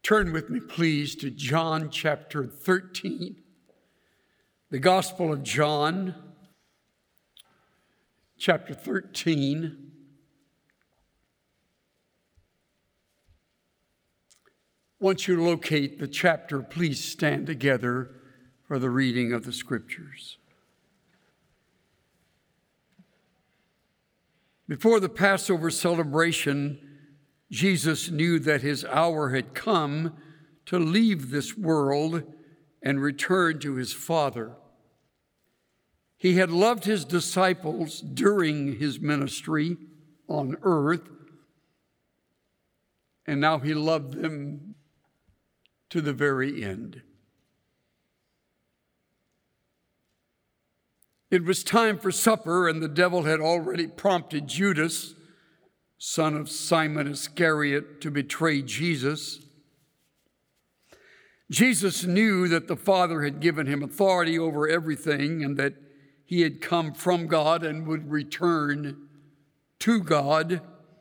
Turn with me, please, to John chapter 13. The Gospel of John, chapter 13. Once you locate the chapter, please stand together for the reading of the Scriptures. Before the Passover celebration, Jesus knew that his hour had come to leave this world and return to his Father. He had loved his disciples during his ministry on earth, and now he loved them to the very end. It was time for supper, and the devil had already prompted Judas, son of Simon Iscariot, to betray Jesus. Jesus knew that the Father had given him authority over everything and that he had come from God and would return to God.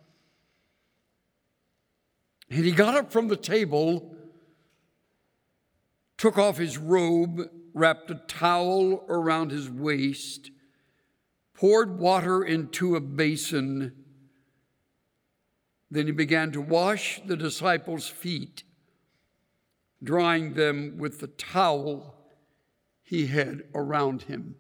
And he got up from the table, took off his robe, wrapped a towel around his waist, poured water into a basin. Then he began to wash the disciples' feet, drying them with the towel he had around him.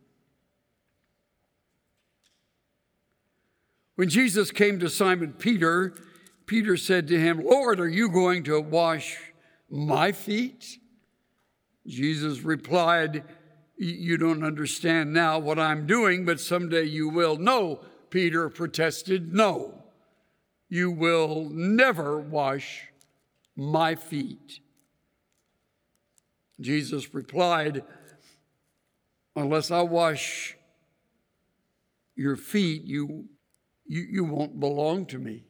When Jesus came to Simon Peter, Peter said to him, "Lord, are you going to wash my feet?" Jesus replied, "You don't understand now what I'm doing, but someday you will." "No," Peter protested, "no. You will never wash my feet." Jesus replied, "Unless I wash your feet, you won't belong to me."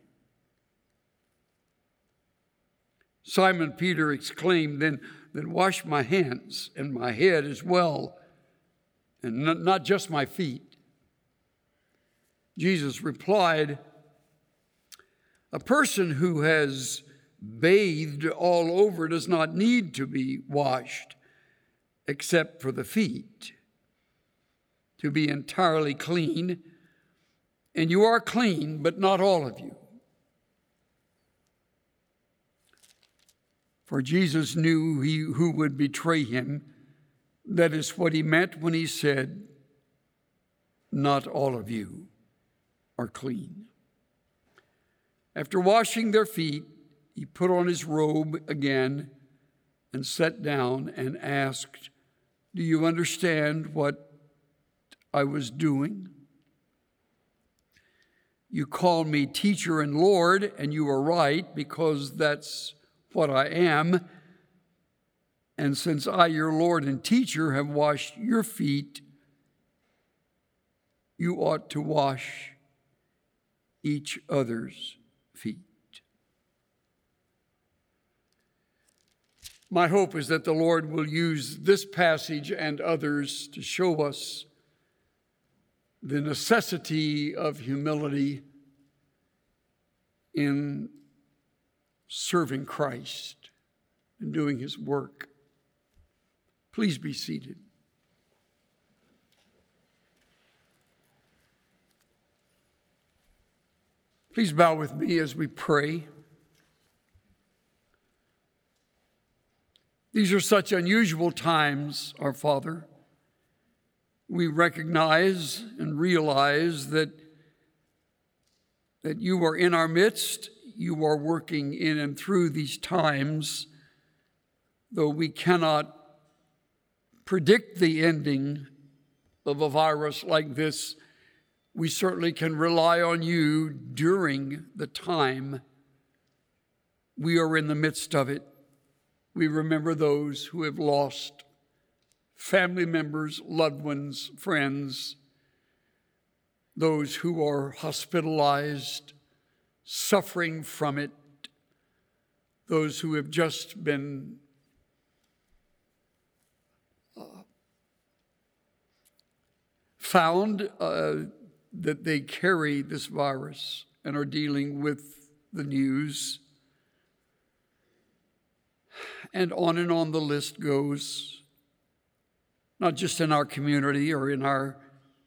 Simon Peter exclaimed, then wash my hands and my head as well, and not just my feet." Jesus replied, "A person who has bathed all over does not need to be washed except for the feet, to be entirely clean. And you are clean, but not all of you." For Jesus knew who would betray him. That is what he meant when he said, "Not all of you are clean." After washing their feet, he put on his robe again and sat down and asked, "Do you understand what I was doing? You call me teacher and Lord, and you are right, because that's what I am. And since I, your Lord and teacher, have washed your feet, you ought to wash each other's feet." My hope is that the Lord will use this passage and others to show us the necessity of humility in serving Christ and doing his work. Please be seated. Please bow with me as we pray. These are such unusual times, our Father. We recognize and realize that you are in our midst. You are working in and through these times. Though we cannot predict the ending of a virus like this, we certainly can rely on you during the time we are in the midst of it. We remember those who have lost family members, loved ones, friends, those who are hospitalized, suffering from it, those who have just been found that they carry this virus and are dealing with the news. and on the list goes, not just in our community or in our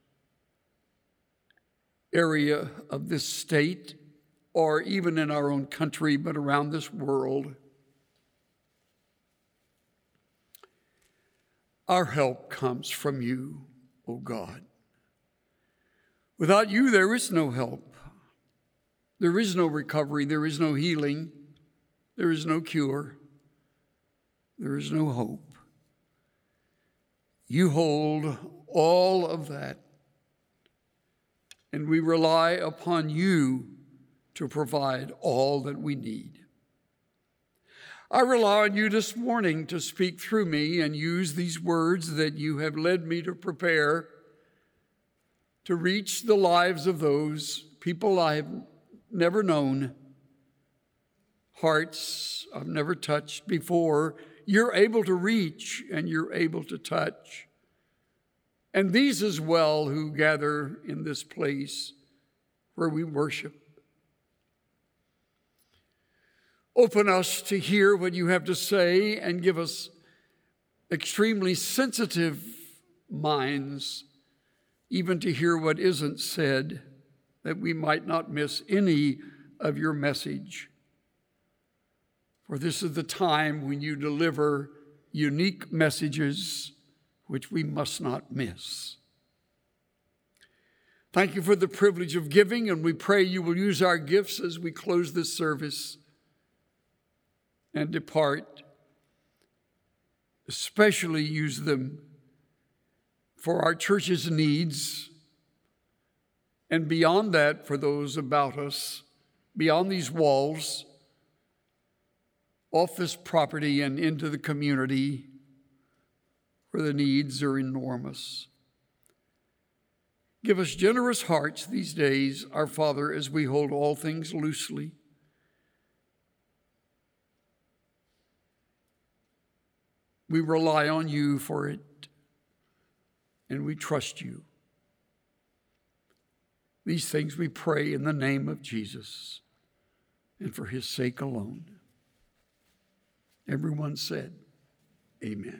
area of this state or even in our own country, but around this world. Our help comes from you, O God. Without you, there is no help. There is no recovery. There is no healing. There is no cure. There is no hope. You hold all of that, and we rely upon you to provide all that we need. I rely on you this morning to speak through me and use these words that you have led me to prepare to reach the lives of those people I have never known, hearts I've never touched before. You're able to reach and you're able to touch. And these as well who gather in this place where we worship. Open us to hear what you have to say and give us extremely sensitive minds, even to hear what isn't said, that we might not miss any of your message. For this is the time when you deliver unique messages which we must not miss. Thank you for the privilege of giving, and we pray you will use our gifts as we close this service and depart. Especially use them for our church's needs, and beyond that, for those about us, beyond these walls, off this property and into the community where the needs are enormous. Give us generous hearts these days, our Father, as we hold all things loosely. We rely on you for it, and we trust you. These things we pray in the name of Jesus and for his sake alone. Everyone said, amen.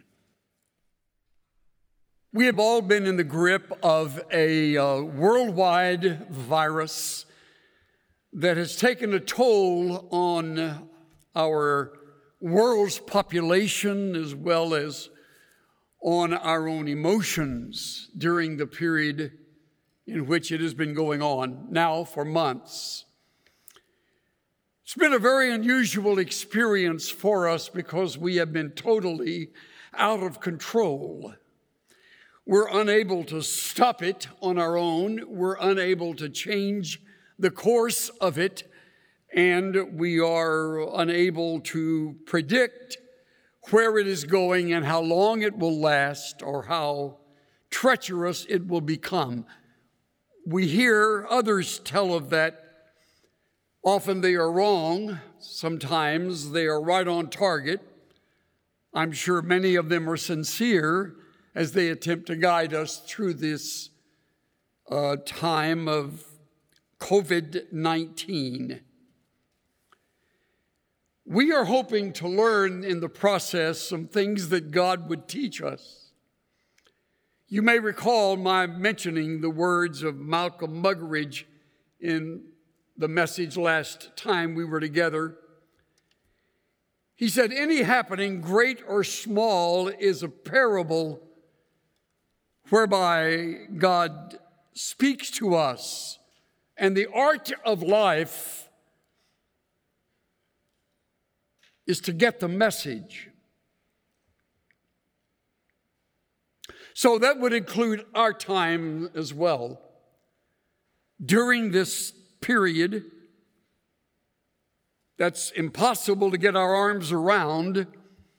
We have all been in the grip of a worldwide virus that has taken a toll on our world's population as well as on our own emotions during the period in which it has been going on now for months. It's been a very unusual experience for us because we have been totally out of control. We're unable to stop it on our own. We're unable to change the course of it, and we are unable to predict where it is going and how long it will last or how treacherous it will become. We hear others tell of that. Often they are wrong. Sometimes they are right on target. I'm sure many of them are sincere as they attempt to guide us through this time of COVID-19. We are hoping to learn in the process some things that God would teach us. You may recall my mentioning the words of Malcolm Muggeridge in the message last time we were together. He said, any happening, great or small, is a parable whereby God speaks to us, and the art of life is to get the message. So that would include our time as well. During this period that's impossible to get our arms around,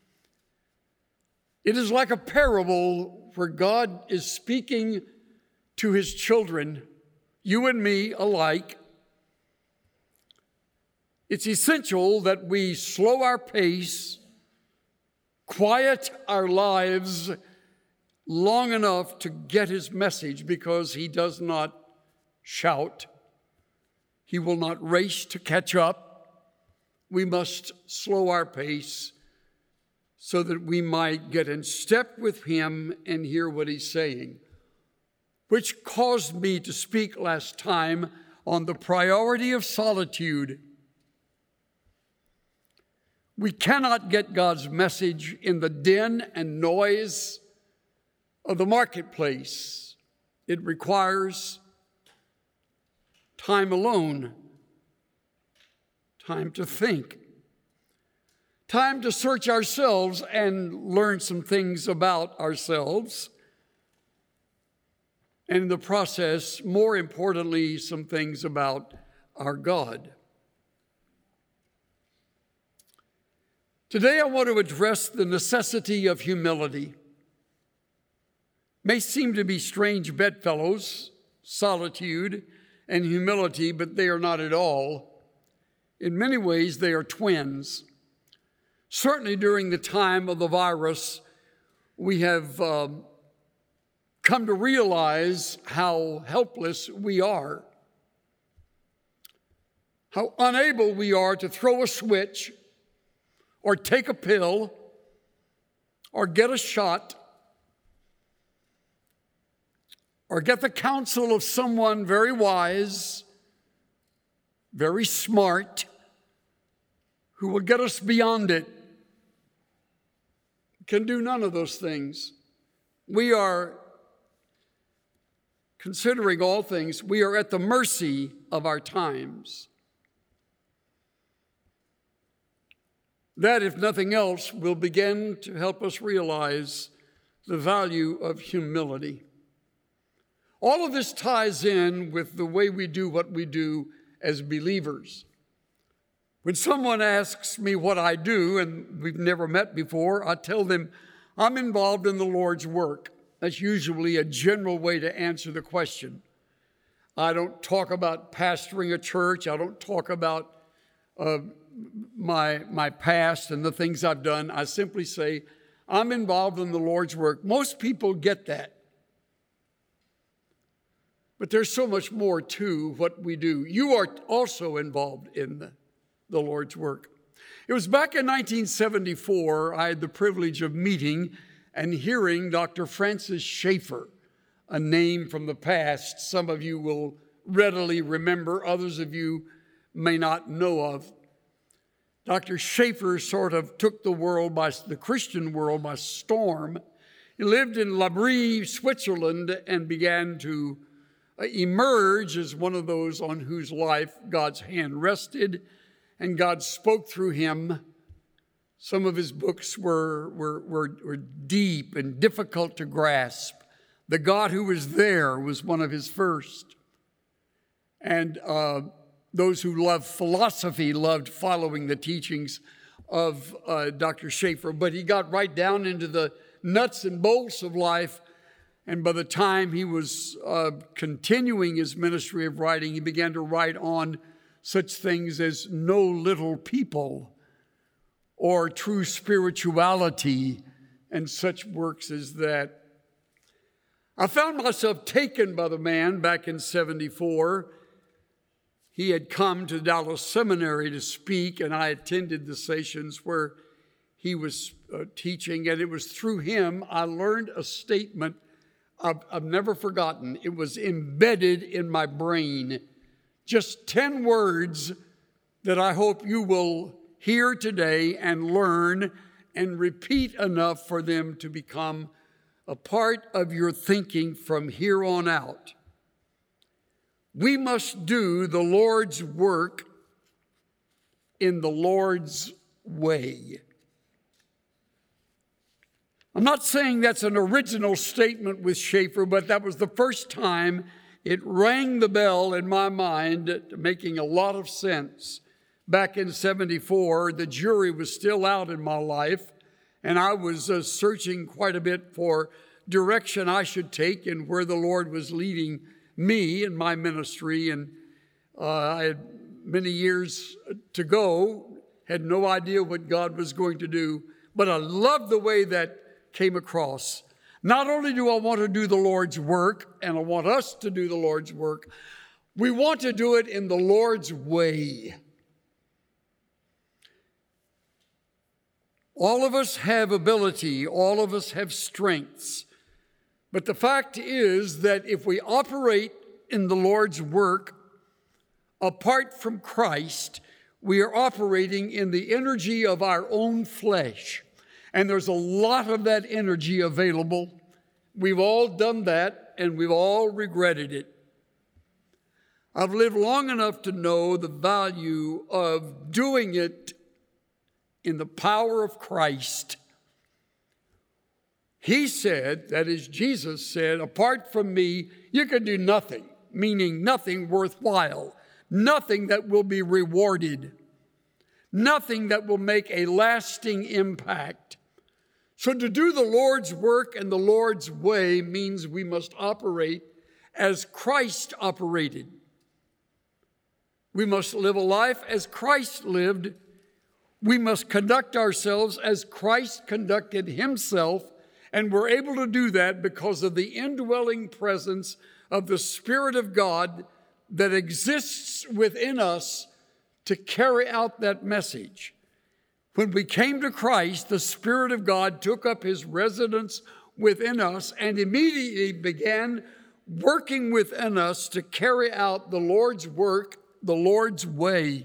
it is like a parable where God is speaking to his children, you and me alike. It's essential that we slow our pace, quiet our lives long enough to get his message, because he does not shout. He will not race to catch up. We must slow our pace so that we might get in step with him and hear what he's saying, which caused me to speak last time on the priority of solitude. We cannot get God's message in the din and noise of the marketplace. It requires time alone, time to think, time to search ourselves and learn some things about ourselves, and in the process, more importantly, some things about our God. Today I want to address the necessity of humility. May seem to be strange bedfellows, solitude and humility, but they are not at all. In many ways, they are twins. Certainly during the time of the virus, we have come to realize how helpless we are, how unable we are to throw a switch or take a pill or get a shot or get the counsel of someone very wise, very smart, who will get us beyond it. Can do none of those things. We are, considering all things, we are at the mercy of our times. That, if nothing else, will begin to help us realize the value of humility. All of this ties in with the way we do what we do as believers. When someone asks me what I do, and we've never met before, I tell them I'm involved in the Lord's work. That's usually a general way to answer the question. I don't talk about pastoring a church. I don't talk about my past and the things I've done. I simply say, I'm involved in the Lord's work. Most people get that. But there's so much more to what we do. You are also involved in the Lord's work. It was back in 1974, I had the privilege of meeting and hearing Dr. Francis Schaeffer, a name from the past some of you will readily remember, others of you may not know of. Dr. Schaeffer sort of took the Christian world by storm. He lived in L'Abri, Switzerland, and began to emerge as one of those on whose life God's hand rested and God spoke through him. Some of his books were deep and difficult to grasp. The God Who Was There was one of his first. And those who loved philosophy loved following the teachings of Dr. Schaeffer, but he got right down into the nuts and bolts of life. And by the time he was continuing his ministry of writing, he began to write on such things as No Little People or True Spirituality and such works as that. I found myself taken by the man back in 74. He had come to Dallas Seminary to speak, and I attended the sessions where he was teaching, and it was through him I learned a statement I've never forgotten. It was embedded in my brain. Just 10 words that I hope you will hear today and learn and repeat enough for them to become a part of your thinking from here on out. We must do the Lord's work in the Lord's way. I'm not saying that's an original statement with Schaeffer, but that was the first time it rang the bell in my mind, making a lot of sense. Back in 74, the jury was still out in my life, and I was searching quite a bit for direction I should take and where the Lord was leading me in my ministry. And I had many years to go, had no idea what God was going to do, but I loved the way that came across. Not only do I want to do the Lord's work, and I want us to do the Lord's work, we want to do it in the Lord's way. All of us have ability. All of us have strengths. But the fact is that if we operate in the Lord's work apart from Christ, we are operating in the energy of our own flesh. And there's a lot of that energy available. We've all done that, and we've all regretted it. I've lived long enough to know the value of doing it in the power of Christ. He said, that is, Jesus said, apart from me, you can do nothing, meaning nothing worthwhile, nothing that will be rewarded, nothing that will make a lasting impact. So to do the Lord's work and the Lord's way means we must operate as Christ operated. We must live a life as Christ lived. We must conduct ourselves as Christ conducted himself, and we're able to do that because of the indwelling presence of the Spirit of God that exists within us to carry out that message. When we came to Christ, the Spirit of God took up his residence within us and immediately began working within us to carry out the Lord's work, the Lord's way.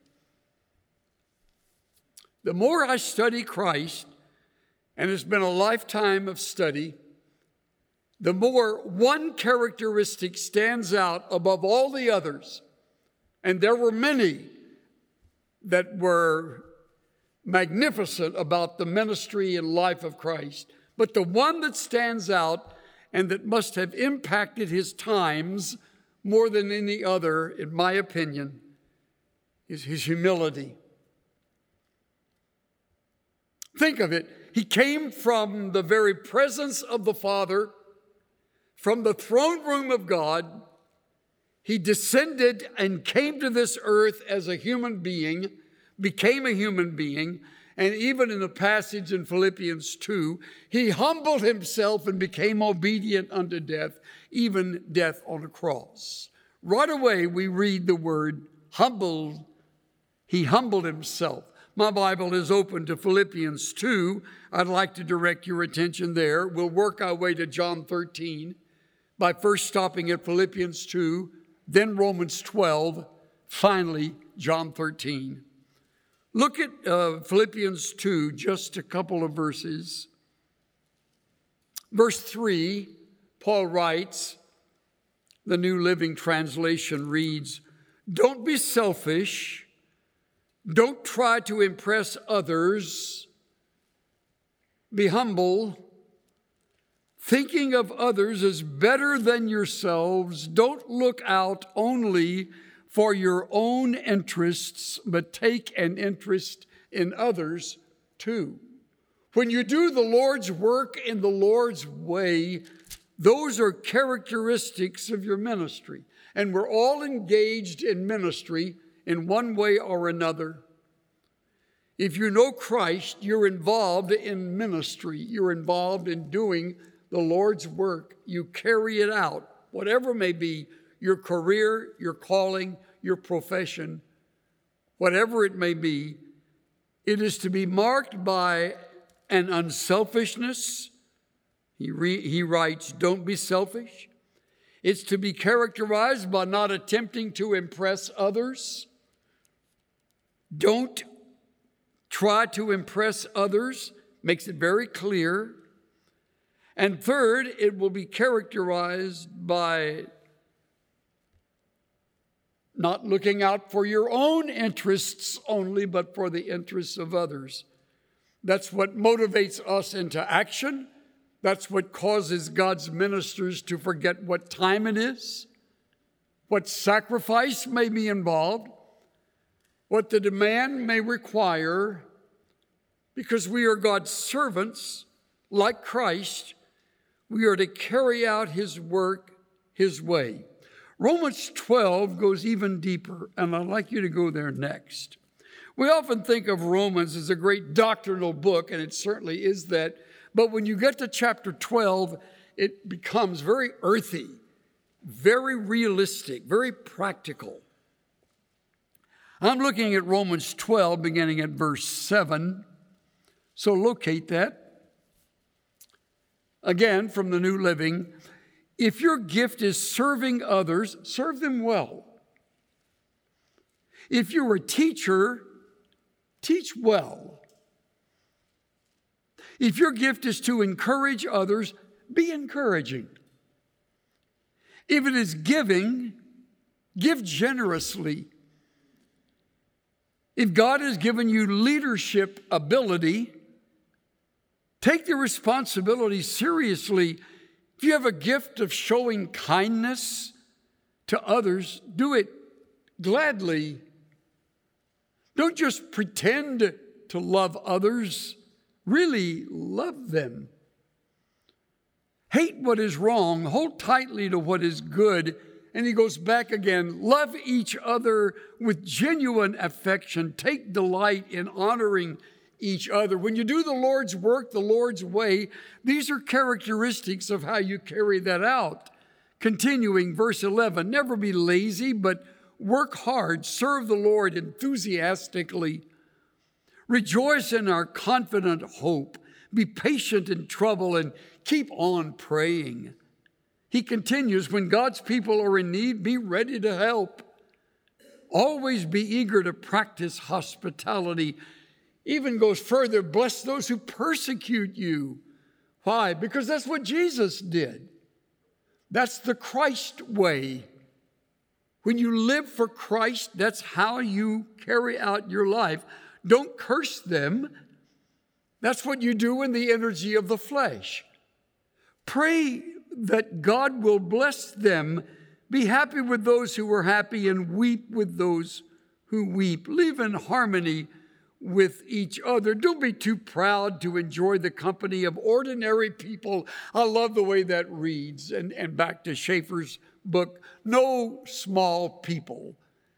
The more I study Christ, and it's been a lifetime of study, the more one characteristic stands out above all the others. And there were many that were magnificent about the ministry and life of Christ. But the one that stands out and that must have impacted his times more than any other, in my opinion, is his humility. Think of it. He came from the very presence of the Father, from the throne room of God. He descended and came to this earth as a human being, became a human being, and even in the passage in Philippians 2, he humbled himself and became obedient unto death, even death on a cross. Right away, we read the word humbled. He humbled himself. My Bible is open to Philippians 2. I'd like to direct your attention there. We'll work our way to John 13 by first stopping at Philippians 2, then Romans 12, finally John 13. Look at Philippians 2, just a couple of verses. Verse 3, Paul writes, the New Living Translation reads, "Don't be selfish. Don't try to impress others. Be humble. Thinking of others as better than yourselves. Don't look out only for your own interests, but take an interest in others too." When you do the Lord's work in the Lord's way, those are characteristics of your ministry. And we're all engaged in ministry in one way or another. If you know Christ, you're involved in ministry. You're involved in doing the Lord's work. You carry it out, whatever may be your career, your calling, your profession, whatever it may be. It is to be marked by an unselfishness. He writes, don't be selfish. It's to be characterized by not attempting to impress others. Don't try to impress others. Makes it very clear. And third, it will be characterized by not looking out for your own interests only, but for the interests of others. That's what motivates us into action. That's what causes God's ministers to forget what time it is, what sacrifice may be involved, what the demand may require, because we are God's servants, like Christ. We are to carry out his work his way. Romans 12 goes even deeper, and I'd like you to go there next. We often think of Romans as a great doctrinal book, and it certainly is that. But when you get to chapter 12, it becomes very earthy, very realistic, very practical. I'm looking at Romans 12, beginning at verse 7. So locate that. Again, from the New Living, if your gift is serving others, serve them well. If you're a teacher, teach well. If your gift is to encourage others, be encouraging. If it is giving, give generously. If God has given you leadership ability, take the responsibility seriously. If you have a gift of showing kindness to others, do it gladly. Don't just pretend to love others. Really love them. Hate what is wrong. Hold tightly to what is good. And he goes back again. Love each other with genuine affection. Take delight in honoring each other. When you do the Lord's work, the Lord's way, these are characteristics of how you carry that out. Continuing, verse 11, never be lazy, but work hard. Serve the Lord enthusiastically. Rejoice in our confident hope. Be patient in trouble and keep on praying. He continues, when God's people are in need, be ready to help. Always be eager to practice hospitality. Even goes further, bless those who persecute you. Why? Because that's what Jesus did. That's the Christ way. When you live for Christ, that's how you carry out your life. Don't curse them. That's what you do in the energy of the flesh. Pray that God will bless them. Be happy with those who are happy and weep with those who weep. Live in harmony with each other. Don't be too proud to enjoy the company of ordinary people. I love the way that reads. And back to Schaeffer's book, no small people.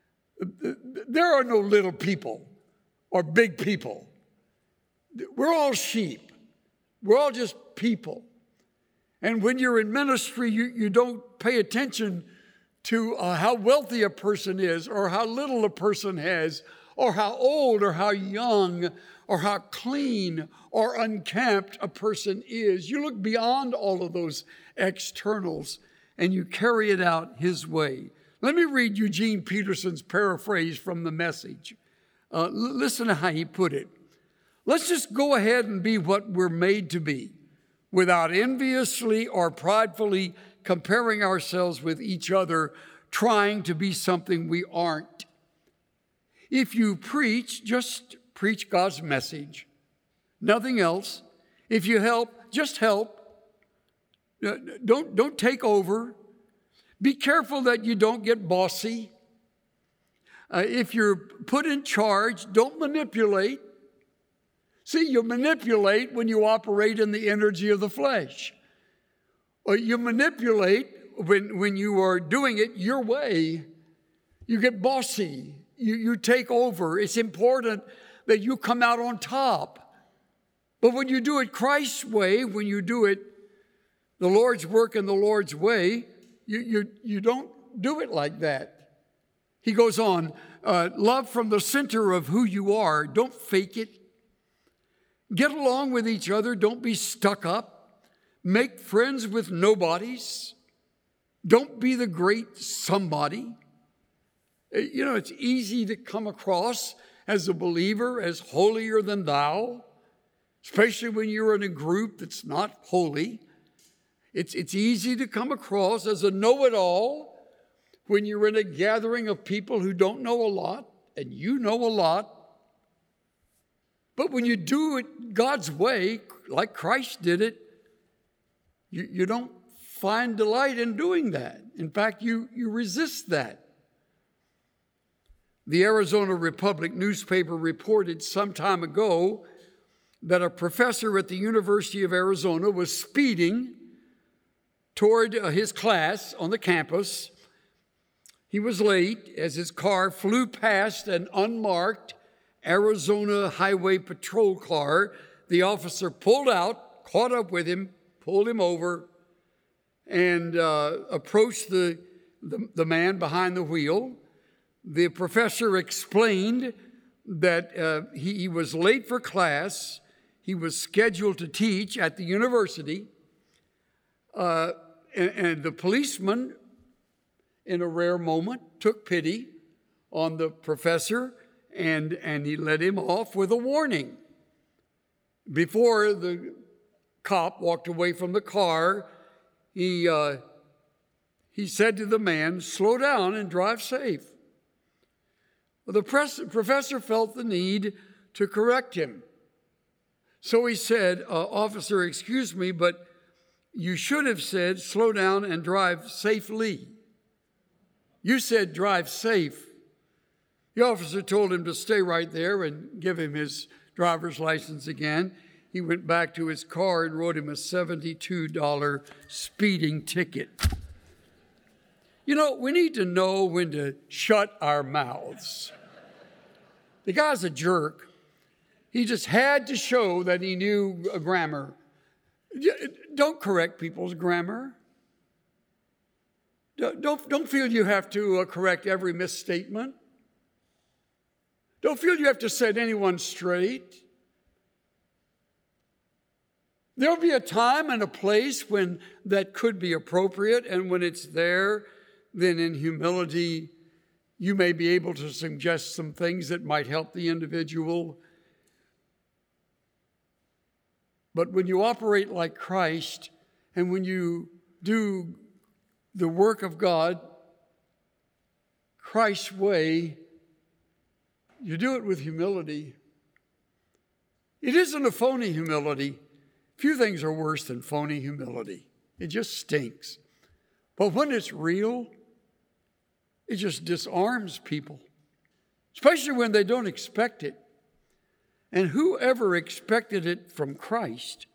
There are no little people or big people. We're all sheep. We're all just people. And when you're in ministry, you don't pay attention to how wealthy a person is or how little a person has or how old or how young or how clean or unkempt a person is. You look beyond all of those externals and you carry it out His way. Let me read Eugene Peterson's paraphrase from the Message. Listen to how he put it. Let's just go ahead and be what we're made to be, without enviously or pridefully comparing ourselves with each other, trying to be something we aren't. If you preach, just preach God's message, nothing else. If you help, just help. Don't take over. Be careful that you don't get bossy. If you're put in charge, don't manipulate. See, you manipulate when you operate in the energy of the flesh. Or you manipulate when you are doing it your way. You get bossy. You take over. It's important that you come out on top. But when you do it Christ's way, when you do it the Lord's work in the Lord's way, you don't do it like that. He goes on, love from the center of who you are. Don't fake it. Get along with each other. Don't be stuck up. Make friends with nobodies. Don't be the great somebody. You know, it's easy to come across as a believer as holier than thou, especially when you're in a group that's not holy. It's easy to come across as a know-it-all when you're in a gathering of people who don't know a lot and you know a lot. But when you do it God's way, like Christ did it, you don't find delight in doing that. In fact, you resist that. The Arizona Republic newspaper reported some time ago that a professor at the University of Arizona was speeding toward his class on the campus. He was late as his car flew past an unmarked Arizona Highway Patrol car. The officer pulled out, caught up with him, pulled him over, and approached the man behind the wheel. The professor explained that he was late for class. He was scheduled to teach at the university, and the policeman, in a rare moment, took pity on the professor, and he let him off with a warning. Before the cop walked away from the car, he said to the man, "Slow down and drive safe." Well, the professor felt the need to correct him. So he said, "Officer, excuse me, but you should have said, 'Slow down and drive safely.' You said, 'Drive safe.'" The officer told him to stay right there and give him his driver's license again. He went back to his car and wrote him a $72 speeding ticket. You know, we need to know when to shut our mouths. The guy's a jerk. He just had to show that he knew grammar. Don't correct people's grammar. Don't feel you have to correct every misstatement. Don't feel you have to set anyone straight. There'll be a time and a place when that could be appropriate, and when it's there, then in humility, you may be able to suggest some things that might help the individual. But when you operate like Christ, and when you do the work of God Christ's way, you do it with humility. It isn't a phony humility. Few things are worse than phony humility. It just stinks. But when it's real, it just disarms people, especially when they don't expect it. And whoever expected it from Christ?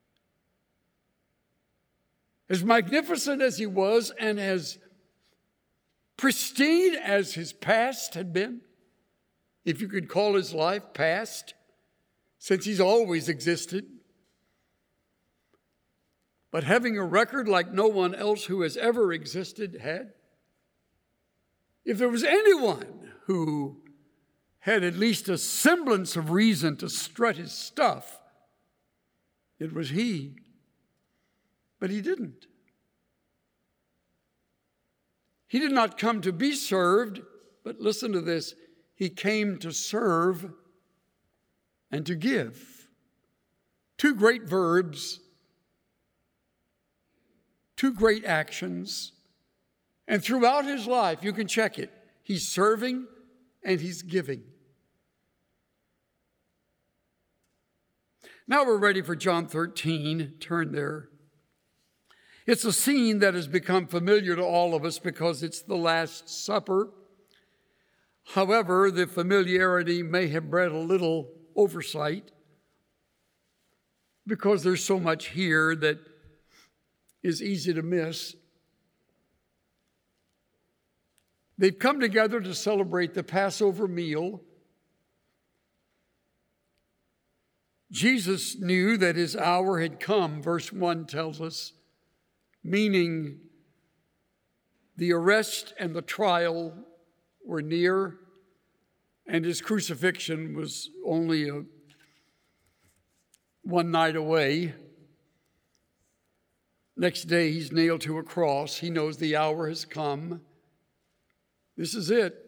As magnificent as he was and as pristine as his past had been, if you could call his life past, since he's always existed, but having a record like no one else who has ever existed had, if there was anyone who had at least a semblance of reason to strut his stuff, it was he. But he didn't. He did not come to be served, but listen to this, he came to serve and to give. Two great verbs, two great actions, and throughout his life, you can check it, he's serving and he's giving. Now we're ready for John 13. Turn there. It's a scene that has become familiar to all of us because it's the Last Supper. However, the familiarity may have bred a little oversight because there's so much here that is easy to miss. They've come together to celebrate the Passover meal. Jesus knew that his hour had come, verse 1 tells us, meaning the arrest and the trial were near, and his crucifixion was only one night away. Next day, he's nailed to a cross. He knows the hour has come. This is it.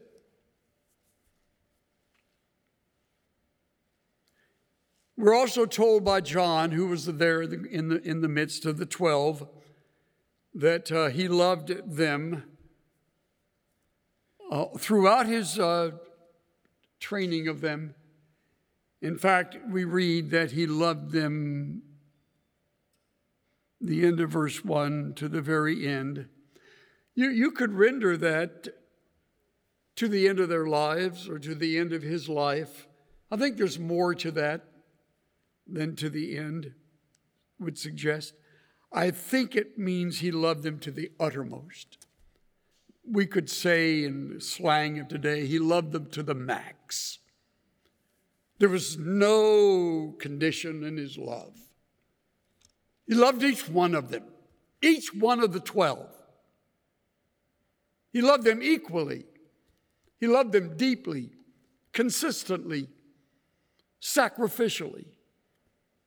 We're also told by John, who was there in the midst of the 12, that he loved them throughout his training of them. In fact, we read that he loved them, the end of verse 1 to the very end. You could render that to the end of their lives or to the end of his life. I think there's more to that than to the end would suggest. I think it means he loved them to the uttermost. We could say in slang of today, he loved them to the max. There was no condition in his love. He loved each one of them, each one of the 12. He loved them equally. He loved them deeply, consistently, sacrificially.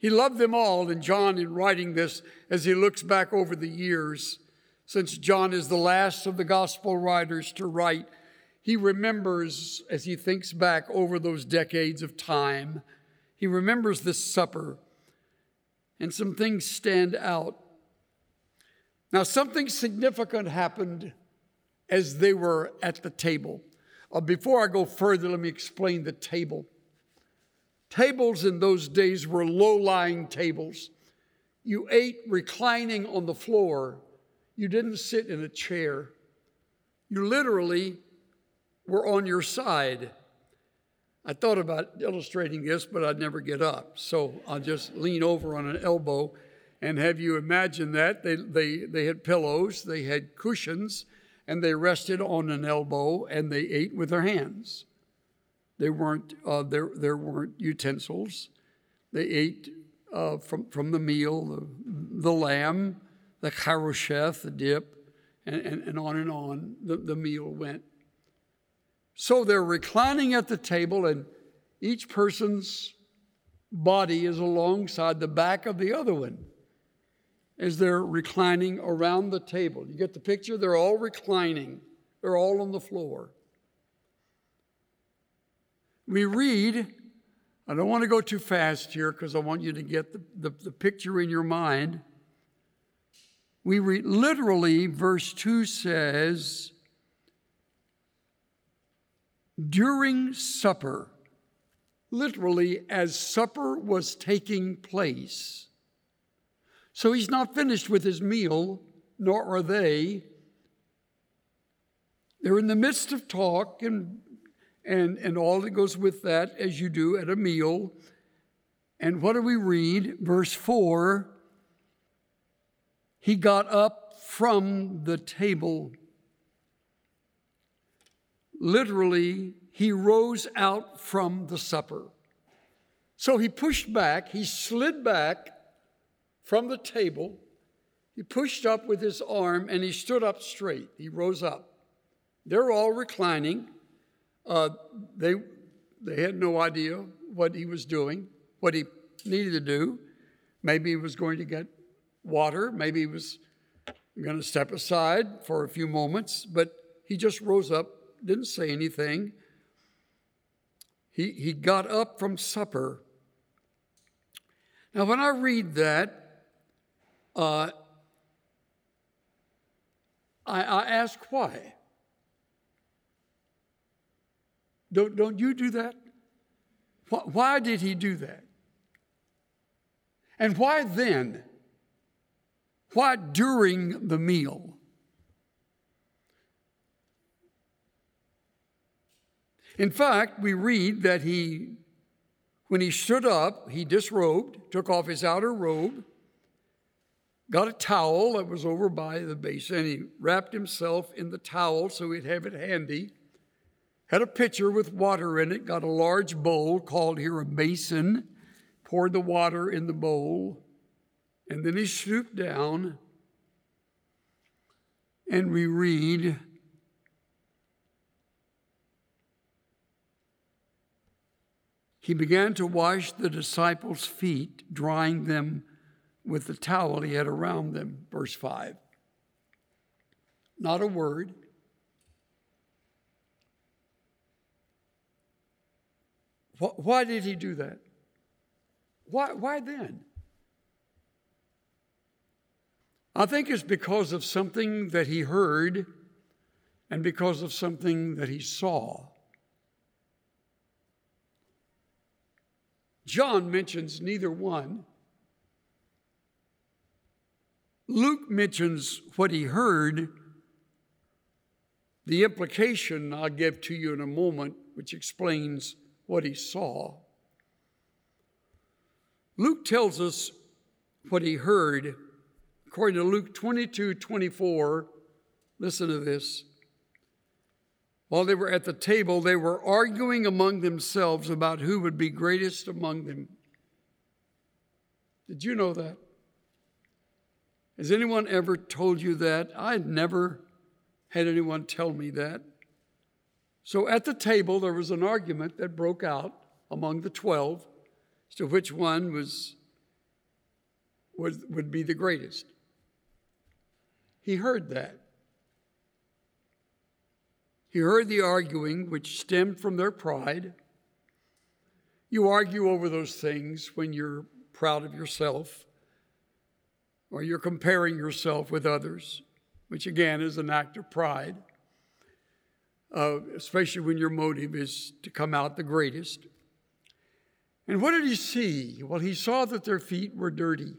He loved them all, and John, in writing this, as he looks back over the years, since John is the last of the gospel writers to write, he remembers, as he thinks back over those decades of time, he remembers this supper, and some things stand out. Now, something significant happened as they were at the table. Before I go further, let me explain the table. Tables in those days were low-lying tables. You ate reclining on the floor. You didn't sit in a chair. You literally were on your side. I thought about illustrating this, but I'd never get up. So I'll just lean over on an elbow and have you imagine that. They had pillows, they had cushions, and they rested on an elbow, and they ate with their hands. There weren't utensils. They ate from the meal, the lamb, the charosheth, the dip, and on the meal went. So they're reclining at the table, and each person's body is alongside the back of the other one as they're reclining around the table. You get the picture? They're all reclining. They're all on the floor. We read, I don't want to go too fast here because I want you to get the picture in your mind. We read, literally, verse 2 says, during supper, literally as supper was taking place. So he's not finished with his meal, nor are they. They're in the midst of talk and all that goes with that, as you do at a meal. And what do we read? Verse 4, he got up from the table. Literally, he rose out from the supper. So he pushed back, he slid back from the table. He pushed up with his arm and he stood up straight. He rose up. They're all reclining. They had no idea what he was doing, what he needed to do. Maybe he was going to get water. Maybe he was going to step aside for a few moments, but he just rose up, didn't say anything. He got up from supper. Now, when I read that, I ask why. Don't you do that? Why did he do that? And why then? Why during the meal? In fact, we read that when he stood up, he disrobed, took off his outer robe, got a towel that was over by the basin. He wrapped himself in the towel so he'd have it handy. Had a pitcher with water in it, got a large bowl called here a basin, poured the water in the bowl, and then he stooped down, and we read, he began to wash the disciples' feet, drying them with the towel he had around them, verse 5. Not a word. Why did he do that? Why then? I think it's because of something that he heard and because of something that he saw. John mentions neither one. Luke mentions what he heard. The implication I'll give to you in a moment, which explains what he saw. Luke tells us what he heard. According to Luke 22:24, listen to this. While they were at the table, they were arguing among themselves about who would be greatest among them. Did you know that? Has anyone ever told you that? I never had anyone tell me that. So at the table, there was an argument that broke out among the 12 as to which one was would be the greatest. He heard that. He heard the arguing which stemmed from their pride. You argue over those things when you're proud of yourself or you're comparing yourself with others, which again is an act of pride, especially when your motive is to come out the greatest. And what did he see? Well, he saw that their feet were dirty.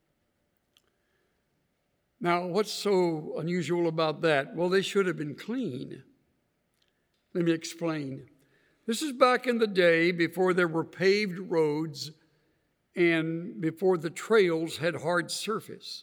Now, what's so unusual about that? Well, they should have been clean. Let me explain. This is back in the day before there were paved roads and before the trails had hard surface.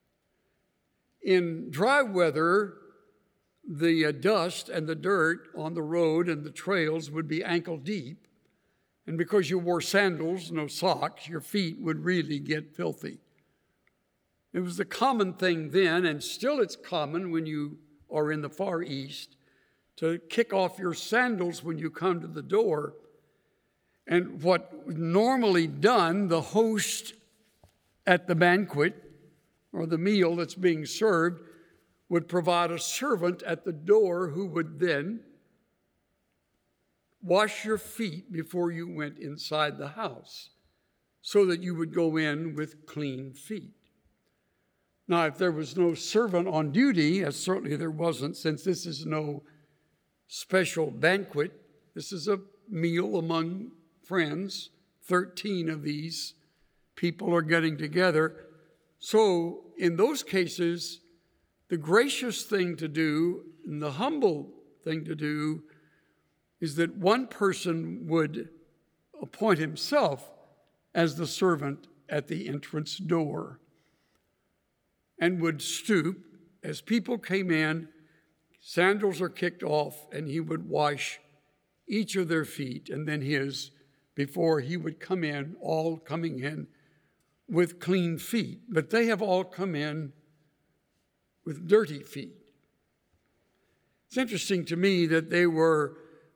In dry weather, the dust and the dirt on the road and the trails would be ankle deep. And because you wore sandals, no socks, your feet would really get filthy. It was the common thing then, and still it's common when you are in the Far East, to kick off your sandals when you come to the door. And what normally done, the host at the banquet or the meal that's being served would provide a servant at the door who would then wash your feet before you went inside the house so that you would go in with clean feet. Now, if there was no servant on duty, as certainly there wasn't, since this is no special banquet, this is a meal among friends. 13 of these people are getting together. So in those cases, the gracious thing to do and the humble thing to do is that one person would appoint himself as the servant at the entrance door and would stoop as people came in. Sandals are kicked off, and he would wash each of their feet and then his before he would come in, all coming in with clean feet. But they have all come in with dirty feet. It's interesting to me that they were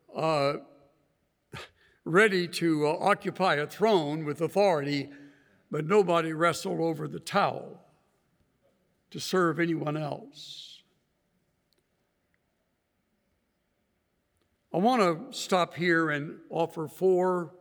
ready to occupy a throne with authority, but nobody wrestled over the towel to serve anyone else. I want to stop here and offer 4,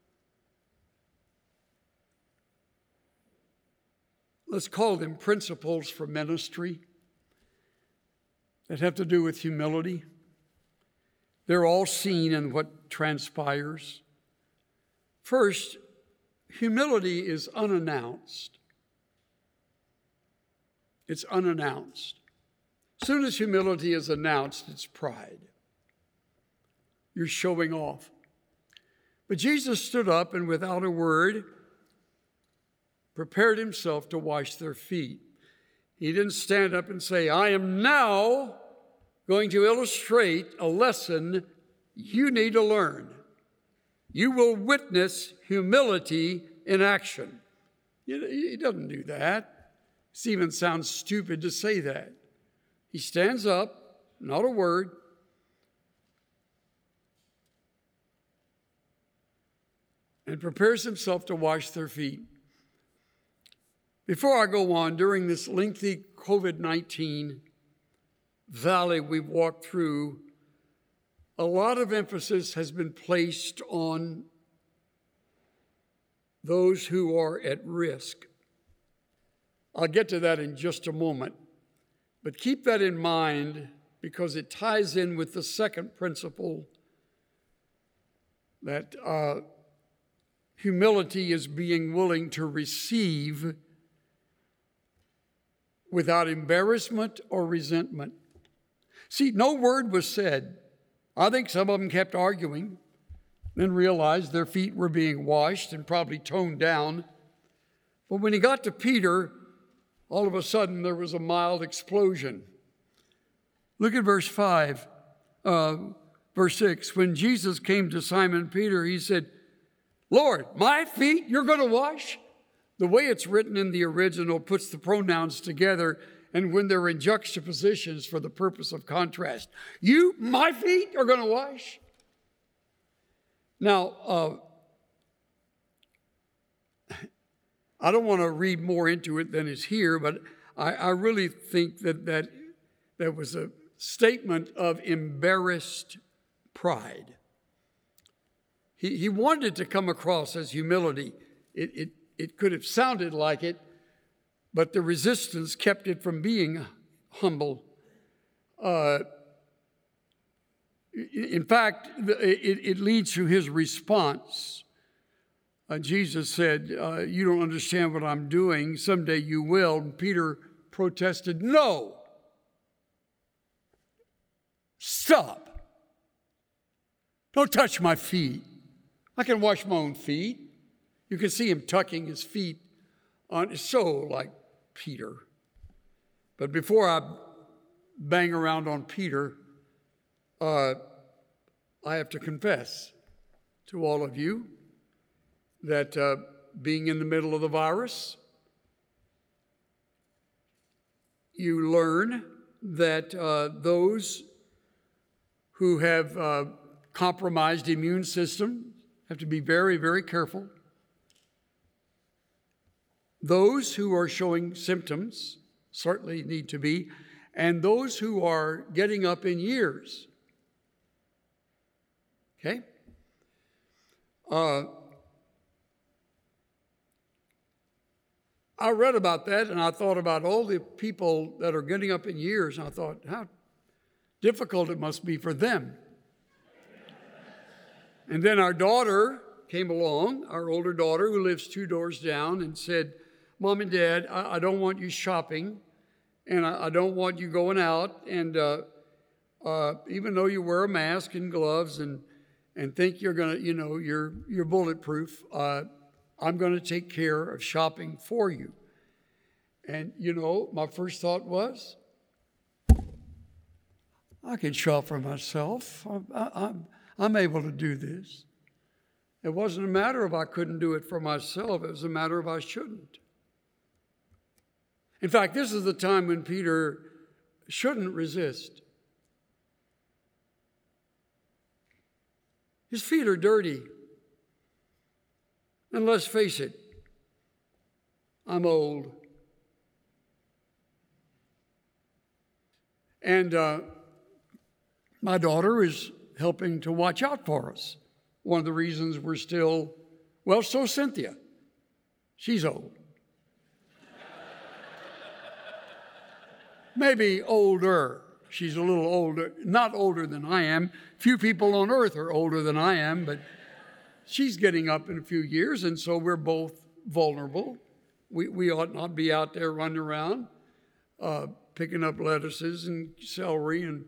let's call them principles for ministry that have to do with humility. They're all seen in what transpires. First, humility is unannounced. It's unannounced. As soon as humility is announced, it's pride. You're showing off. But Jesus stood up and without a word prepared himself to wash their feet. He didn't stand up and say, I am now going to illustrate a lesson you need to learn. You will witness humility in action. He doesn't do that. It even sounds stupid to say that. He stands up, not a word, and prepares himself to wash their feet. Before I go on, during this lengthy COVID-19 valley we've walked through, a lot of emphasis has been placed on those who are at risk. I'll get to that in just a moment, but keep that in mind because it ties in with the second principle that humility is being willing to receive without embarrassment or resentment. See, no word was said. I think some of them kept arguing, then realized their feet were being washed and probably toned down. But when he got to Peter, all of a sudden there was a mild explosion. Look at verse 5, verse 6. When Jesus came to Simon Peter, he said, Lord, my feet you're going to wash? The way it's written in the original puts the pronouns together, and when they're in juxtapositions for the purpose of contrast. You, my feet, are going to wash? Now, I don't want to read more into it than is here, but I really think that was a statement of embarrassed pride. He wanted it to come across as humility. It could have sounded like it, but the resistance kept it from being humble. In fact, it leads to his response. Jesus said, you don't understand what I'm doing. Someday you will. And Peter protested, no. Stop. Don't touch my feet. I can wash my own feet. You can see him tucking his feet on, so like Peter. But before I bang around on Peter, I have to confess to all of you that being in the middle of the virus, you learn that those who have compromised immune system have to be very, very careful. Those who are showing symptoms certainly need to be, and those who are getting up in years. Okay? I read about that, and I thought about all the people that are getting up in years, and I thought, how difficult it must be for them. And then our daughter came along, our older daughter, who lives 2 doors down, and said, Mom and Dad, I don't want you shopping, and I don't want you going out, and even though you wear a mask and gloves and think you're going to, you're bulletproof, I'm going to take care of shopping for you. And, my first thought was, I can shop for myself. I'm able to do this. It wasn't a matter of I couldn't do it for myself. It was a matter of I shouldn't. In fact, this is the time when Peter shouldn't resist. His feet are dirty. And let's face it, I'm old. And my daughter is helping to watch out for us. One of the reasons we're still, so Cynthia. She's old. Maybe older. She's a little older, not older than I am. Few people on earth are older than I am, but she's getting up in a few years, and so we're both vulnerable. We ought not be out there running around picking up lettuces and celery and,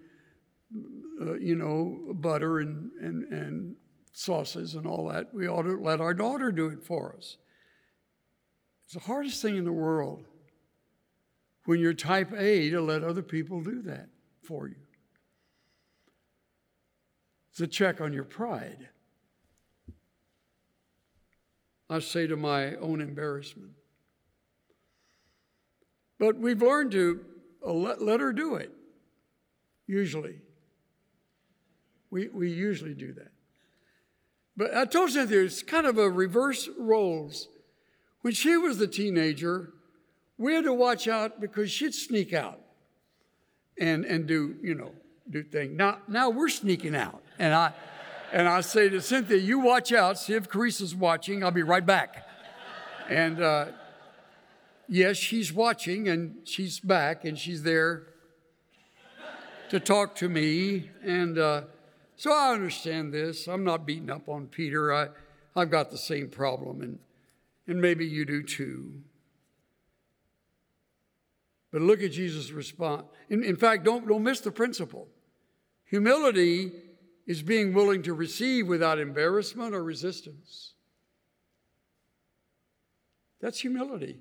butter and sauces and all that. We ought to let our daughter do it for us. It's the hardest thing in the world when you're type A to let other people do that for you. It's a check on your pride. I say to my own embarrassment. But we've learned to let her do it, usually. We usually do that. But I told Cynthia, it's kind of a reverse roles. When she was the teenager, we had to watch out because she'd sneak out and do things. Now we're sneaking out. And I say to Cynthia, you watch out, see if Carissa's watching, I'll be right back. And yes, she's watching and she's back and she's there to talk to me. And so I understand this. I'm not beating up on Peter. I've got the same problem and maybe you do too. But look at Jesus' response. In fact, don't miss the principle. Humility is being willing to receive without embarrassment or resistance. That's humility.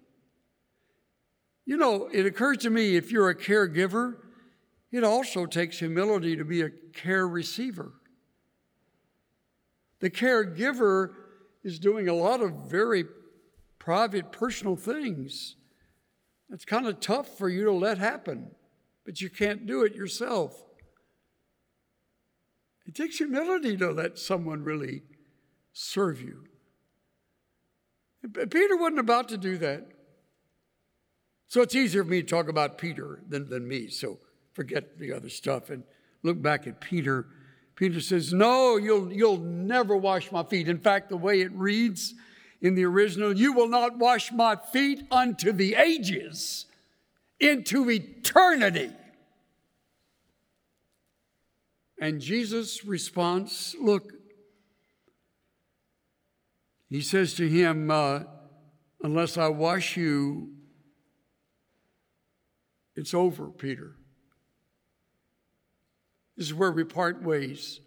It occurs to me, if you're a caregiver, it also takes humility to be a care receiver. The caregiver is doing a lot of very private, personal things. It's kind of tough for you to let happen, but you can't do it yourself. It takes humility to let someone really serve you. Peter wasn't about to do that. So it's easier for me to talk about Peter than me. So forget the other stuff and look back at Peter. Peter says, no, you'll never wash my feet. In fact, the way it reads in the original, you will not wash my feet unto the ages, into eternity. And Jesus' response, look, he says to him, unless I wash you, it's over, Peter. This is where we part ways.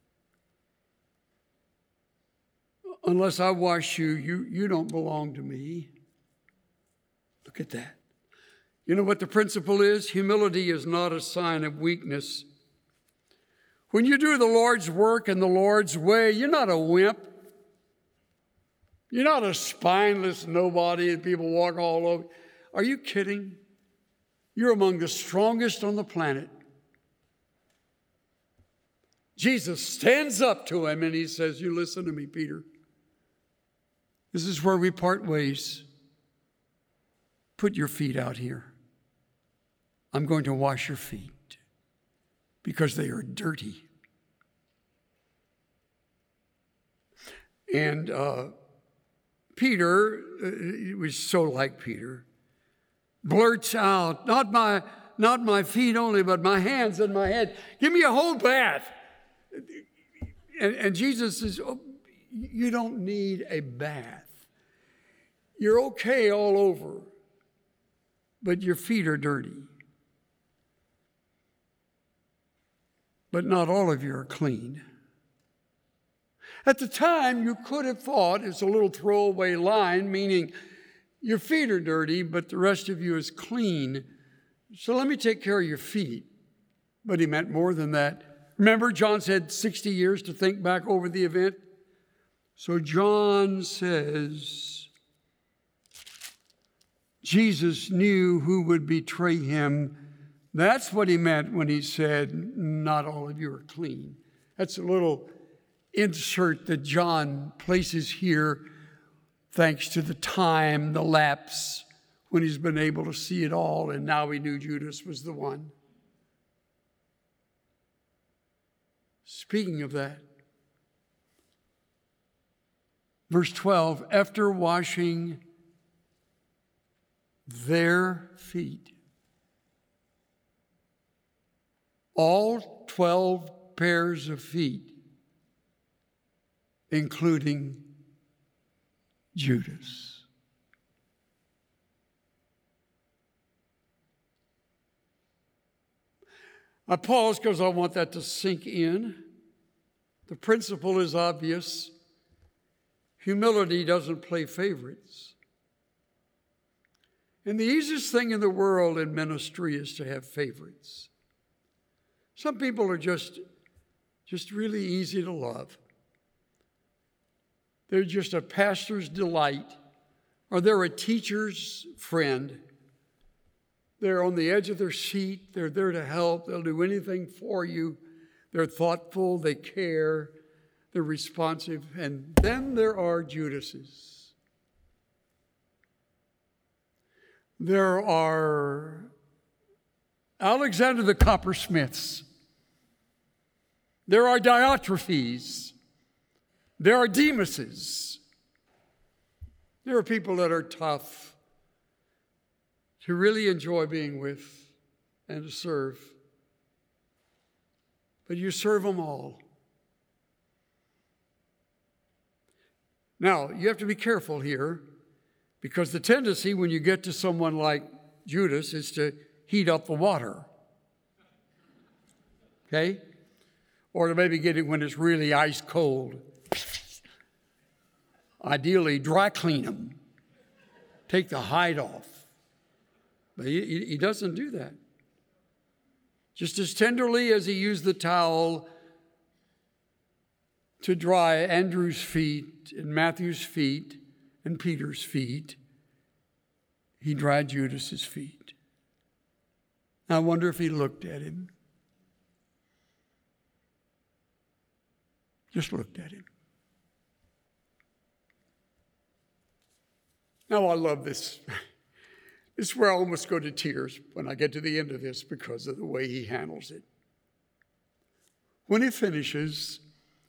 Unless I wash you, you don't belong to me. Look at that. You know what the principle is? Humility is not a sign of weakness. When you do the Lord's work in the Lord's way, you're not a wimp. You're not a spineless nobody and people walk all over. Are you kidding? You're among the strongest on the planet. Jesus stands up to him and he says, you listen to me, Peter. This is where we part ways. Put your feet out here. I'm going to wash your feet because they are dirty. And Peter, it was so like Peter, blurts out, not my feet only, but my hands and my head. Give me a whole bath. And Jesus says, oh, you don't need a bath. You're okay all over, but your feet are dirty. But not all of you are clean. At the time, you could have thought it's a little throwaway line, meaning your feet are dirty, but the rest of you is clean. So let me take care of your feet. But he meant more than that. Remember, John said 60 years to think back over the event. So John says, Jesus knew who would betray him. That's what he meant when he said, not all of you are clean. That's a little insert that John places here, thanks to the time, the lapse, when he's been able to see it all, and now he knew Judas was the one. Speaking of that, verse 12, after washing their feet, all 12 pairs of feet, including Judas. I pause because I want that to sink in. The principle is obvious. Humility doesn't play favorites. And the easiest thing in the world in ministry is to have favorites. Some people are just really easy to love. They're just a pastor's delight, or they're a teacher's friend. They're on the edge of their seat. They're there to help. They'll do anything for you. They're thoughtful. They care. They're responsive. And then there are Judases. There are Alexander the Coppersmiths. There are Diotrephes. There are Demases. There are people that are tough to really enjoy being with and to serve. But you serve them all. Now, you have to be careful here, because the tendency when you get to someone like Judas is to heat up the water. Okay? Or to maybe get it when it's really ice cold. Ideally, dry clean them. Take the hide off. But he doesn't do that. Just as tenderly as he used the towel to dry Andrew's feet and Matthew's feet and Peter's feet, he dried Judas's feet. I wonder if he looked at him. Just looked at him. Now, I love this. This is where I almost go to tears when I get to the end of this because of the way he handles it. When he finishes,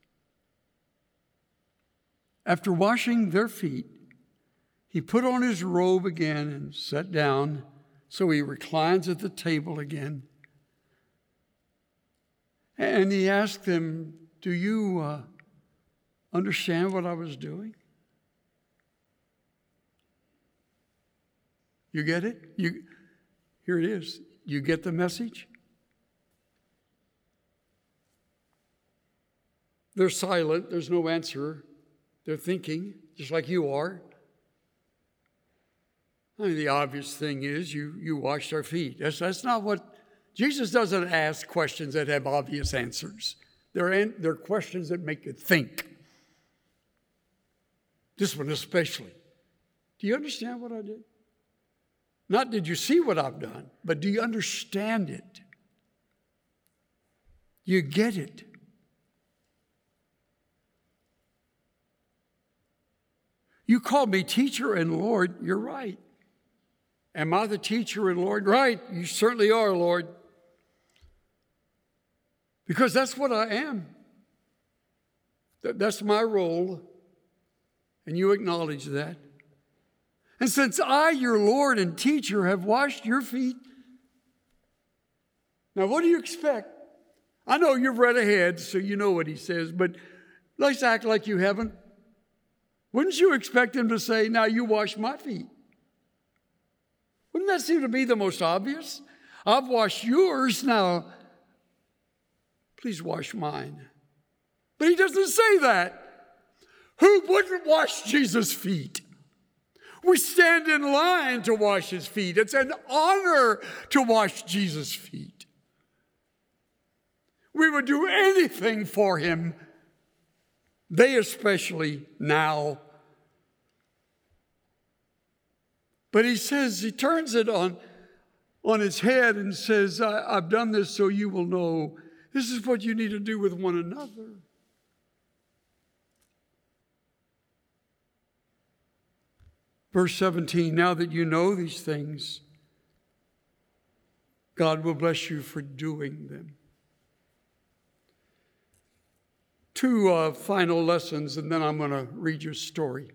after washing their feet, he put on his robe again and sat down, so he reclines at the table again. And he asked them, do you understand what I was doing? You get it? Here it is. You get the message? They're silent. There's no answer. They're thinking, just like you are. I mean, the obvious thing is you washed our feet. That's not what... Jesus doesn't ask questions that have obvious answers. They're questions that make you think. This one especially. Do you understand what I did? Not did you see what I've done, but do you understand it? You get it. You called me teacher and Lord. You're right. Am I the teacher and Lord? Right. You certainly are, Lord. Because that's what I am. That's my role. And you acknowledge that. And since I, your Lord and teacher, have washed your feet, now what do you expect? I know you've read ahead, so you know what he says, but let's act like you haven't. Wouldn't you expect him to say, now you wash my feet? Wouldn't that seem to be the most obvious? I've washed yours, now please wash mine. But he doesn't say that. Who wouldn't wash Jesus' feet? We stand in line to wash his feet. It's an honor to wash Jesus' feet. We would do anything for him. They especially now. But he says, he turns it on its head and says, I've done this so you will know this is what you need to do with one another. Verse 17, now that you know these things, God will bless you for doing them. Two final lessons, and then I'm going to read your story.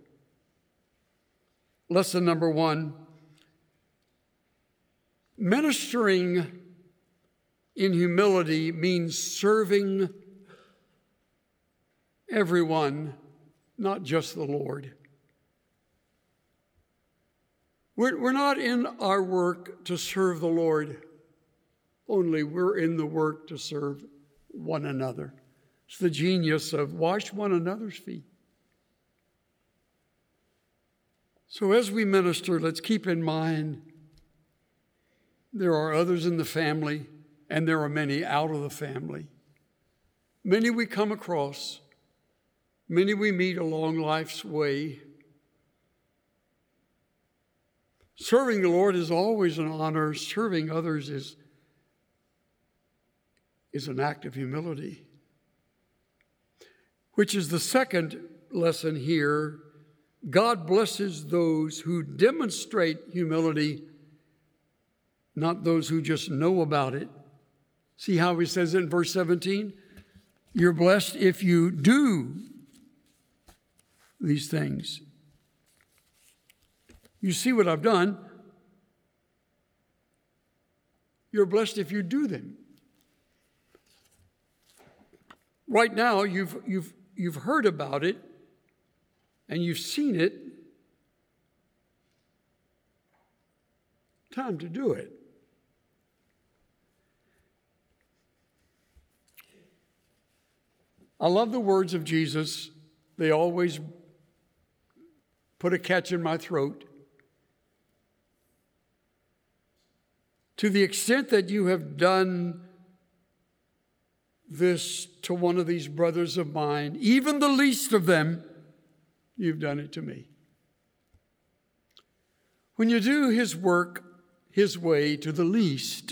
Lesson number one, ministering in humility means serving everyone, not just the Lord. We're not in our work to serve the Lord only. We're in the work to serve one another. It's the genius of wash one another's feet. So as we minister, let's keep in mind there are others in the family, and there are many out of the family. Many we come across, many we meet along life's way. Serving the Lord is always an honor. Serving others is an act of humility, which is the second lesson here. God blesses those who demonstrate humility, not those who just know about it. See how he says it in verse 17? You're blessed if you do these things. You see what I've done. You're blessed if you do them. Right now, you've heard about it and you've seen it. Time to do it. I love the words of Jesus. They always put a catch in my throat. To the extent that you have done this to one of these brothers of mine, even the least of them, you've done it to me. When you do his work his way to the least,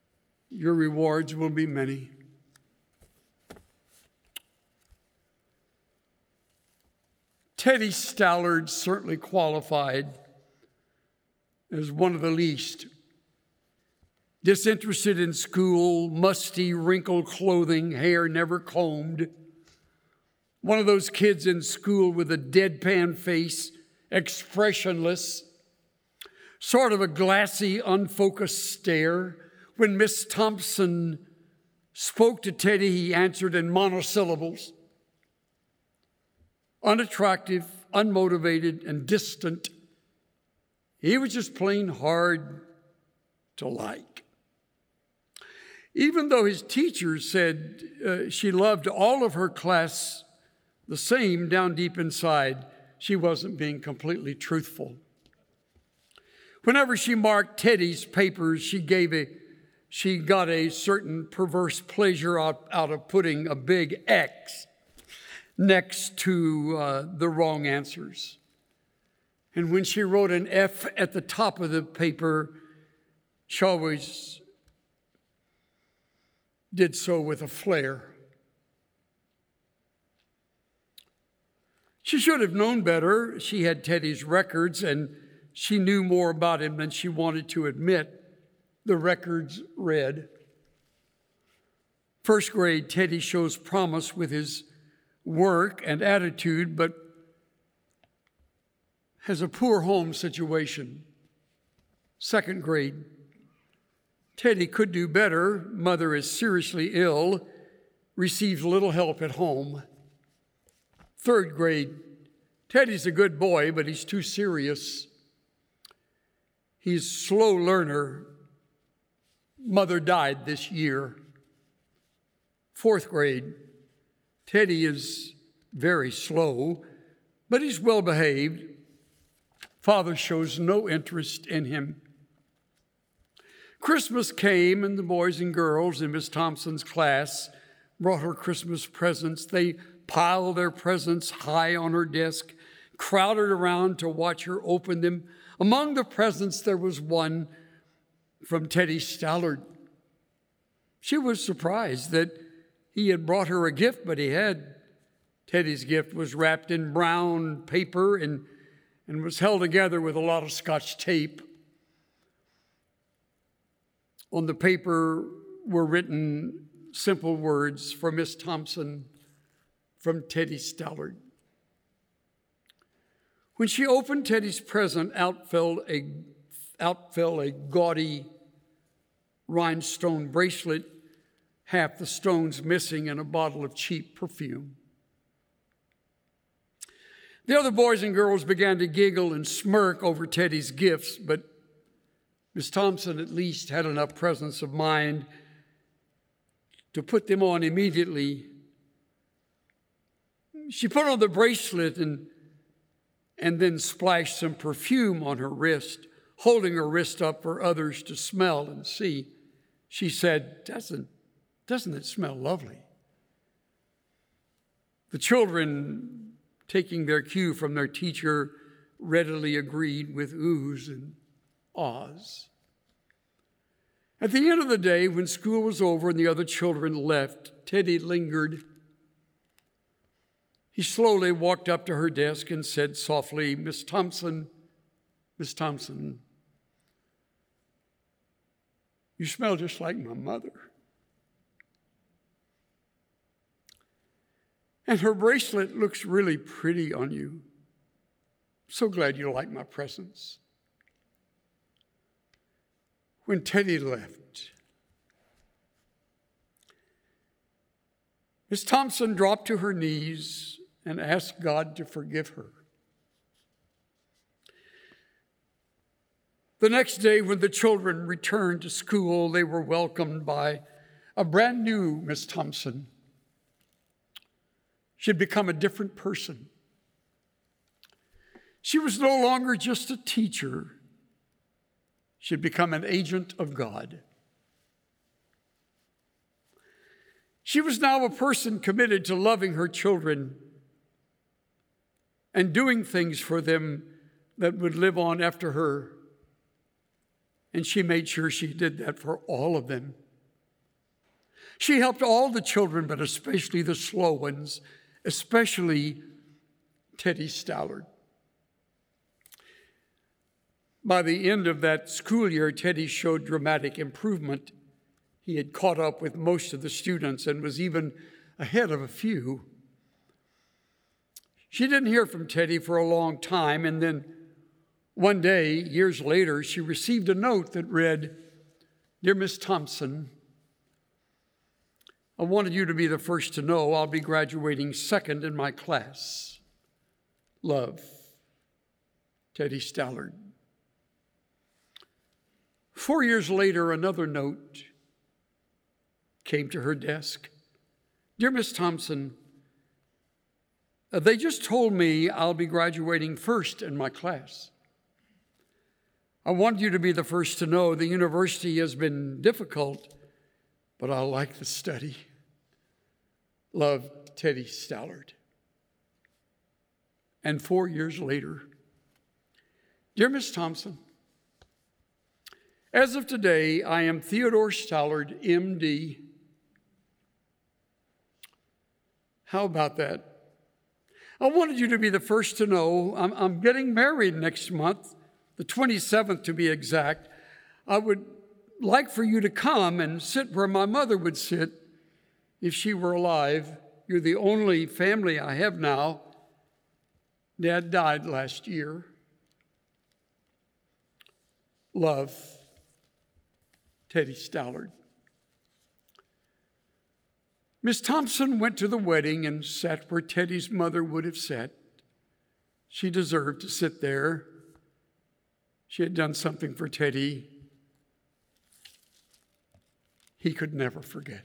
your rewards will be many. Teddy Stallard certainly qualified as one of the least. Disinterested in school, musty, wrinkled clothing, hair never combed. One of those kids in school with a deadpan face, expressionless, sort of a glassy, unfocused stare. When Miss Thompson spoke to Teddy, he answered in monosyllables. Unattractive, unmotivated, and distant. He was just plain hard to like. Even though his teacher said she loved all of her class the same, down deep inside, she wasn't being completely truthful. Whenever she marked Teddy's papers, she got a certain perverse pleasure out of putting a big X next to the wrong answers. And when she wrote an F at the top of the paper, she always did so with a flare. She should have known better. She had Teddy's records, and she knew more about him than she wanted to admit. The records read, first grade, Teddy shows promise with his work and attitude, but has a poor home situation. Second grade, Teddy could do better. Mother is seriously ill, receives little help at home. Third grade, Teddy's a good boy, but he's too serious. He's a slow learner. Mother died this year. Fourth grade, Teddy is very slow, but he's well behaved. Father shows no interest in him. Christmas came, and the boys and girls in Miss Thompson's class brought her Christmas presents. They piled their presents high on her desk, crowded around to watch her open them. Among the presents, there was one from Teddy Stallard. She was surprised that he had brought her a gift, but Teddy's gift was wrapped in brown paper and was held together with a lot of Scotch tape. On the paper were written simple words for Miss Thompson from Teddy Stallard. When she opened Teddy's present, out fell a gaudy rhinestone bracelet, half the stones missing, and a bottle of cheap perfume. The other boys and girls began to giggle and smirk over Teddy's gifts, but Miss Thompson at least had enough presence of mind to put them on immediately. She put on the bracelet and then splashed some perfume on her wrist, holding her wrist up for others to smell and see. She said, doesn't it smell lovely? The children, taking their cue from their teacher, readily agreed with oohs and ahs. At the end of the day, when school was over and the other children left, Teddy lingered. He slowly walked up to her desk and said softly, Miss Thompson, you smell just like my mother. And her bracelet looks really pretty on you. So glad you like my presents. When Teddy left, Miss Thompson dropped to her knees and asked God to forgive her. The next day, when the children returned to school, they were welcomed by a brand new Miss Thompson. She had become a different person. She was no longer just a teacher. She had become an agent of God. She was now a person committed to loving her children and doing things for them that would live on after her. And she made sure she did that for all of them. She helped all the children, but especially the slow ones, especially Teddy Stallard. By the end of that school year, Teddy showed dramatic improvement. He had caught up with most of the students and was even ahead of a few. She didn't hear from Teddy for a long time, and then one day, years later, she received a note that read, "Dear Miss Thompson, I wanted you to be the first to know I'll be graduating second in my class. Love, Teddy Stallard." 4 years later, another note came to her desk. "Dear Miss Thompson, they just told me I'll be graduating first in my class. I want you to be the first to know the university has been difficult, but I like the study. Love, Teddy Stallard." And 4 years later, "Dear Miss Thompson, as of today, I am Theodore Stallard, MD." How about that? "I wanted you to be the first to know I'm getting married next month, the 27th to be exact. I would like for you to come and sit where my mother would sit if she were alive. You're the only family I have now. Dad died last year. Love, Teddy Stallard." Miss Thompson went to the wedding and sat where Teddy's mother would have sat. She deserved to sit there. She had done something for Teddy he could never forget.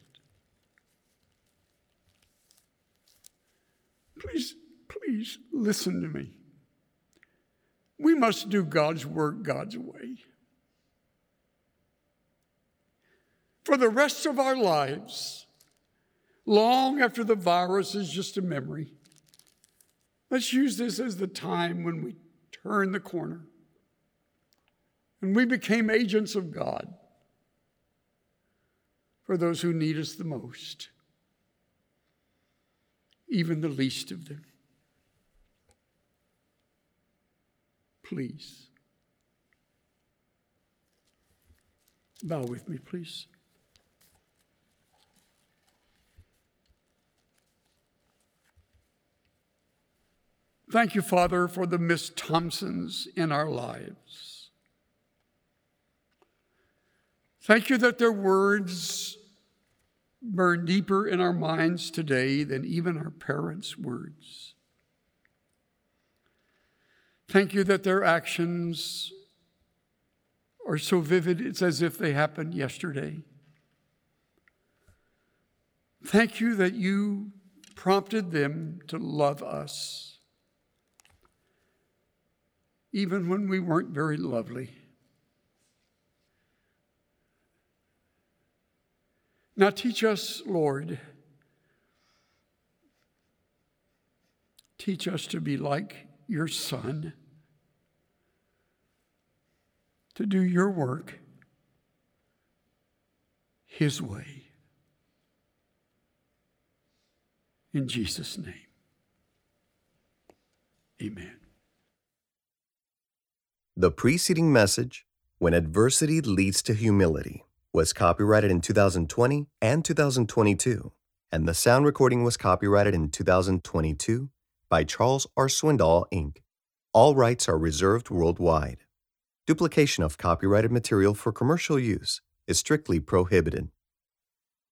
Please listen to me. We must do God's work God's way. For the rest of our lives, long after the virus is just a memory, let's use this as the time when we turn the corner and we became agents of God for those who need us the most, even the least of them. Please, bow with me, please. Thank you, Father, for the Miss Thompsons in our lives. Thank you that their words burn deeper in our minds today than even our parents' words. Thank you that their actions are so vivid, it's as if they happened yesterday. Thank you that you prompted them to love us, even when we weren't very lovely. Now teach us, Lord, teach us to be like your Son, to do your work his way. In Jesus' name, amen. The preceding message, "When Adversity Leads to Humility," was copyrighted in 2020 and 2022, and the sound recording was copyrighted in 2022 by Charles R. Swindoll, Inc. All rights are reserved worldwide. Duplication of copyrighted material for commercial use is strictly prohibited.